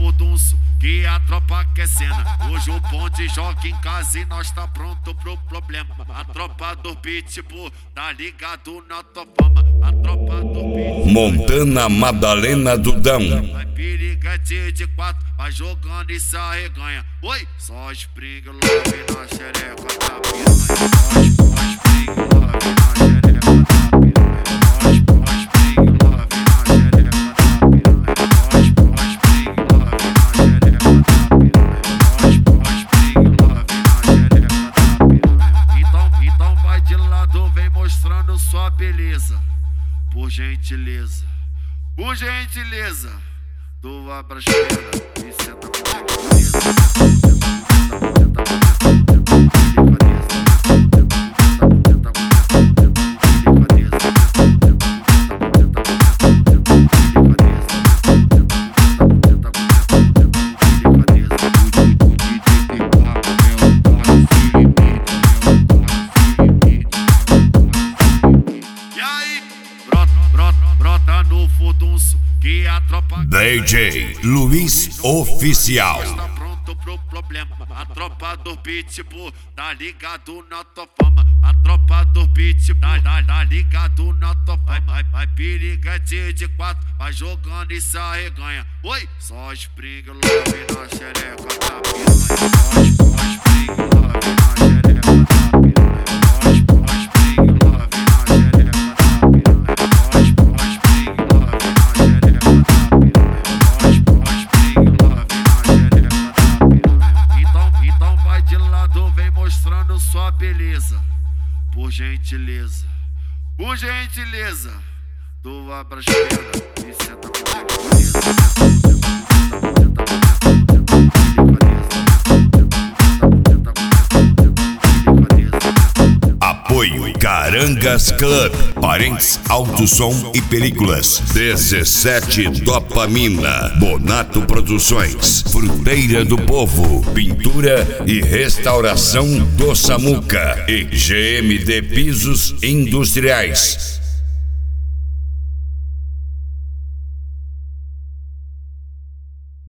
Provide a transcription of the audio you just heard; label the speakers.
Speaker 1: furdunço, que a tropa quer cena. Hoje o bonde joga em casa e nós tá pronto pro problema. A tropa do Pitbull tá ligado na tua fama. A tropa do Pitbull
Speaker 2: Montana Madalena Dudão.
Speaker 1: vai piriguete de quatro, vai jogando e se arreganha. Oi, só spring love na xereca da piranha. Só spring love na xereca da piranha. Só spring love na xereca da piranha. Só spring love na xereca da piranha. Só spring love na xereca da piranha. Então vai de lado, vem mostrando sua beleza. Por gentileza, tu abra a esquerda e senta com delicadeza. E aí, brota no furdunço, que a tropa
Speaker 2: DJ Luiz Oficial.
Speaker 1: tá pronto pro problema. A tropa do Pitbull tá ligado na tua fama. A tropa do Pitbull tá ligado na tua fama. Vai piriguete de quatro, vai jogando e se arreganha. Oi, só spring love na xereca da piranha. Só spring love na xereca da piranha. Só spring love na xereca da piranha. Só spring love na xereca da piranha. Só spring love na xereca da piranha. Então vai de lado, vem mostrando sua beleza. Por gentileza, tu abra a esquerda e senta com delicadeza.
Speaker 2: Apoio Carangas Club, Parentes Alto Som e Películas, 17 Dopamina, Bonato Produções, Fruteira do Povo, Pintura e Restauração do Samuca e GMD Pisos Industriais.